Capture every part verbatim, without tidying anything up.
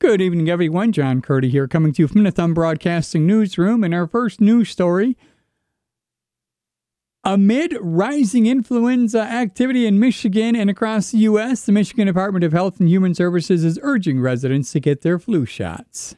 Good evening, everyone. John Curdy here, coming to you from the Thumb Broadcasting Newsroom. And our first news story: amid rising influenza activity in Michigan and across the U S, the Michigan Department of Health and Human Services is urging residents to get their flu shots.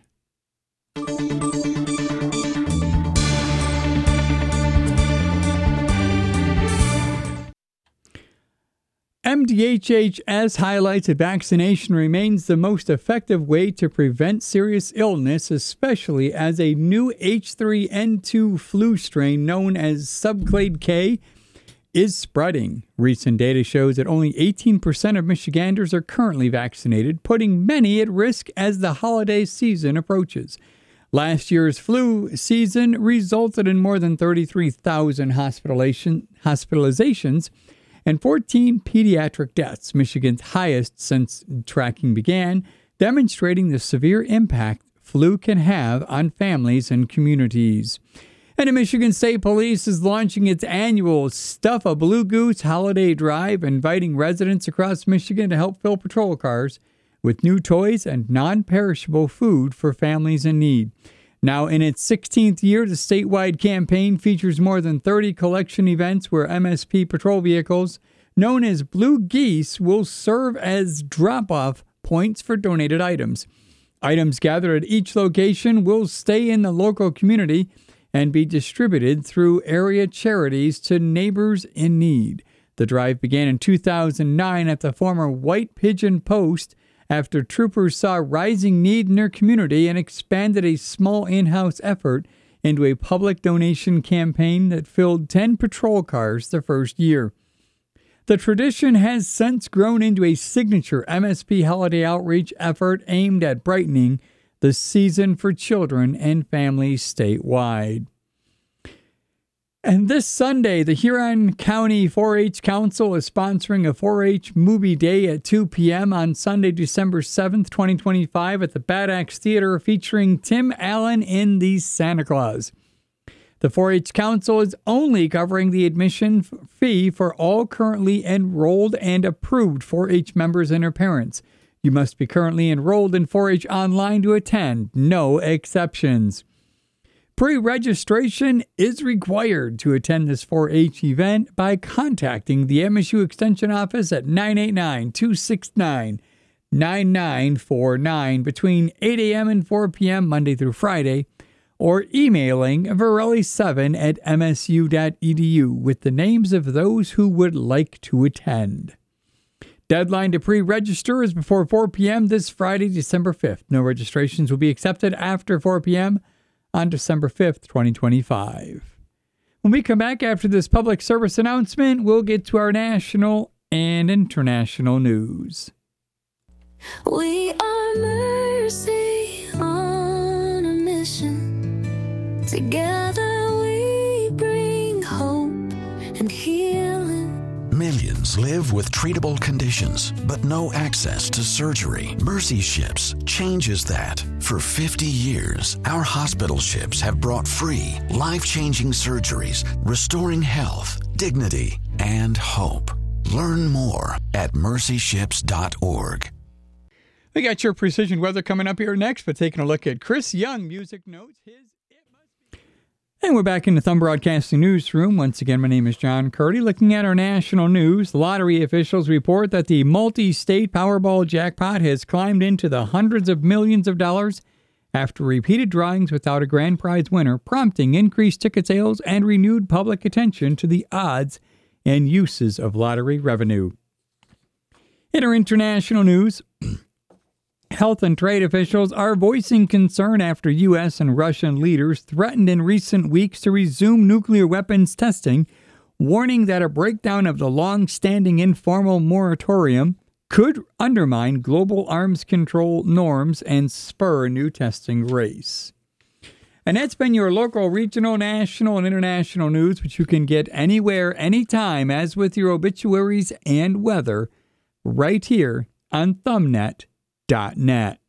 M D H H S highlights that vaccination remains the most effective way to prevent serious illness, especially as a new H three N two flu strain known as subclade K is spreading. Recent data shows that only eighteen percent of Michiganders are currently vaccinated, putting many at risk as the holiday season approaches. Last year's flu season resulted in more than thirty-three thousand hospitalization, hospitalizations and fourteen pediatric deaths, Michigan's highest since tracking began, demonstrating the severe impact flu can have on families and communities. And the Michigan State Police is launching its annual Stuff a Blue Goose holiday drive, inviting residents across Michigan to help fill patrol cars with new toys and non-perishable food for families in need. Now, in its sixteenth year, the statewide campaign features more than thirty collection events where M S P patrol vehicles, known as Blue Geese, will serve as drop-off points for donated items. Items gathered at each location will stay in the local community and be distributed through area charities to neighbors in need. The drive began in two thousand nine at the former White Pigeon Post after troopers saw rising need in their community and expanded a small in-house effort into a public donation campaign that filled ten patrol cars the first year. The tradition has since grown into a signature M S P holiday outreach effort aimed at brightening the season for children and families statewide. And this Sunday, the Huron County four H Council is sponsoring a four H movie day at two p.m. on Sunday, December seventh, twenty twenty-five at the Bad Axe Theater, featuring Tim Allen in the Santa Claus. The four H Council is only covering the admission fee for all currently enrolled and approved four H members and their parents. You must be currently enrolled in four H online to attend, no exceptions. Pre-registration is required to attend this four H event by contacting the M S U Extension Office at nine eight nine, two six nine, nine nine four nine between eight a.m. and four p.m. Monday through Friday, or emailing varelli seven at m s u dot e d u with the names of those who would like to attend. Deadline to pre-register is before four p.m. this Friday, December fifth. No registrations will be accepted after four p.m. on December fifth, twenty twenty-five. When we come back after this public service announcement, we'll get to our national and international news. We are Mercy on a mission. Together we bring hope and healing. Millions live with treatable conditions, but no access to surgery. Mercy Ships changes that. For fifty years, our hospital ships have brought free, life-changing surgeries, restoring health, dignity, and hope. Learn more at mercy ships dot org. We got your precision weather coming up here next, but taking a look at Chris Young music notes. His And we're back in the Thumb Broadcasting Newsroom. Once again, my name is John Curdy. Looking at our national news, lottery officials report that the multi-state Powerball jackpot has climbed into the hundreds of millions of dollars after repeated drawings without a grand prize winner, prompting increased ticket sales and renewed public attention to the odds and uses of lottery revenue. In our international news, health and trade officials are voicing concern after U S and Russian leaders threatened in recent weeks to resume nuclear weapons testing, warning that a breakdown of the long-standing informal moratorium could undermine global arms control norms and spur a new testing race. And that's been your local, regional, national, and international news, which you can get anywhere, anytime, as with your obituaries and weather, right here on thumbnet dot net.